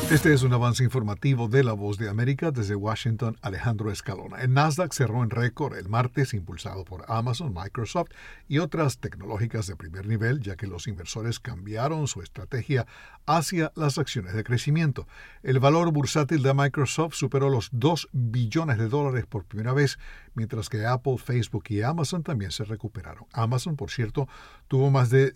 Este es un avance informativo de La Voz de América. Desde Washington, Alejandro Escalona. El Nasdaq cerró en récord el martes, impulsado por Amazon, Microsoft y otras tecnológicas de primer nivel, ya que los inversores cambiaron su estrategia hacia las acciones de crecimiento. El valor bursátil de Microsoft superó los $2 billones por primera vez, mientras que Apple, Facebook y Amazon también se recuperaron. Amazon, por cierto, tuvo más de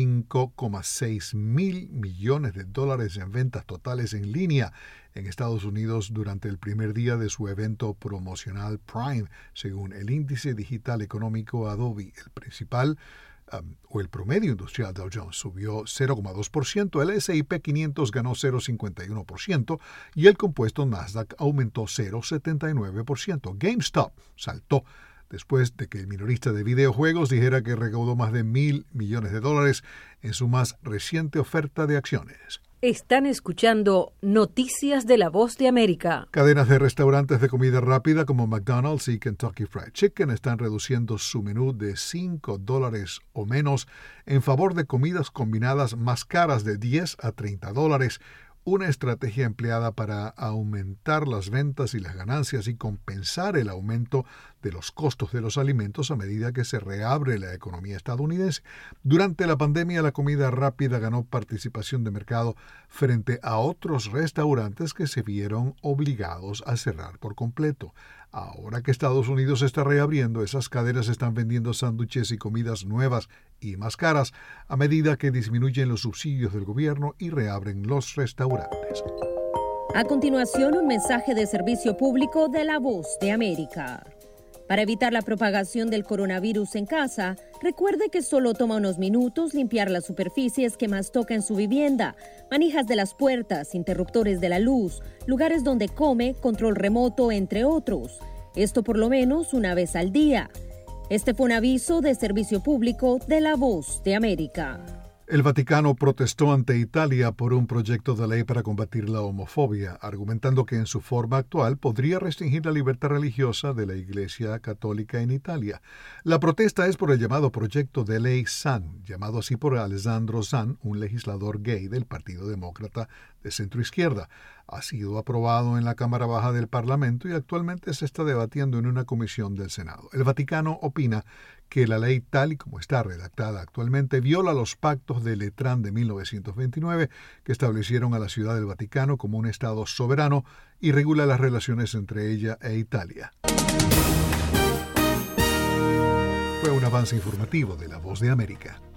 $5,6 mil millones en ventas totales en línea en Estados Unidos durante el primer día de su evento promocional Prime, según el índice digital económico Adobe. El promedio industrial Dow Jones subió 0,2%, el S&P 500 ganó 0,51% y el compuesto Nasdaq aumentó 0,79%. GameStop saltó después de que el minorista de videojuegos dijera que recaudó más de $1,000 millones en su más reciente oferta de acciones. Están escuchando Noticias de La Voz de América. Cadenas de restaurantes de comida rápida como McDonald's y Kentucky Fried Chicken están reduciendo su menú de $5 o menos en favor de comidas combinadas más caras de $10 a $30. Una estrategia empleada para aumentar las ventas y las ganancias y compensar el aumento de los costos de los alimentos a medida que se reabre la economía estadounidense. Durante la pandemia, la comida rápida ganó participación de mercado frente a otros restaurantes que se vieron obligados a cerrar por completo. Ahora que Estados Unidos está reabriendo, esas cadenas están vendiendo sándwiches y comidas nuevas y más caras a medida que disminuyen los subsidios del gobierno y reabren los restaurantes. A continuación, un mensaje de servicio público de La Voz de América. Para evitar la propagación del coronavirus en casa, recuerde que solo toma unos minutos limpiar las superficies que más toca en su vivienda, manijas de las puertas, interruptores de la luz, lugares donde come, control remoto, entre otros. Esto por lo menos una vez al día. Este fue un aviso de servicio público de La Voz de América. El Vaticano protestó ante Italia por un proyecto de ley para combatir la homofobia, argumentando que en su forma actual podría restringir la libertad religiosa de la Iglesia Católica en Italia. La protesta es por el llamado Proyecto de Ley Zan, llamado así por Alessandro Zan, un legislador gay del Partido Demócrata de centroizquierda. Ha sido aprobado en la Cámara Baja del Parlamento y actualmente se está debatiendo en una comisión del Senado. El Vaticano opina que la ley tal y como está redactada actualmente viola los pactos de Letrán de 1929 que establecieron a la Ciudad del Vaticano como un Estado soberano y regula las relaciones entre ella e Italia. Fue un avance informativo de La Voz de América.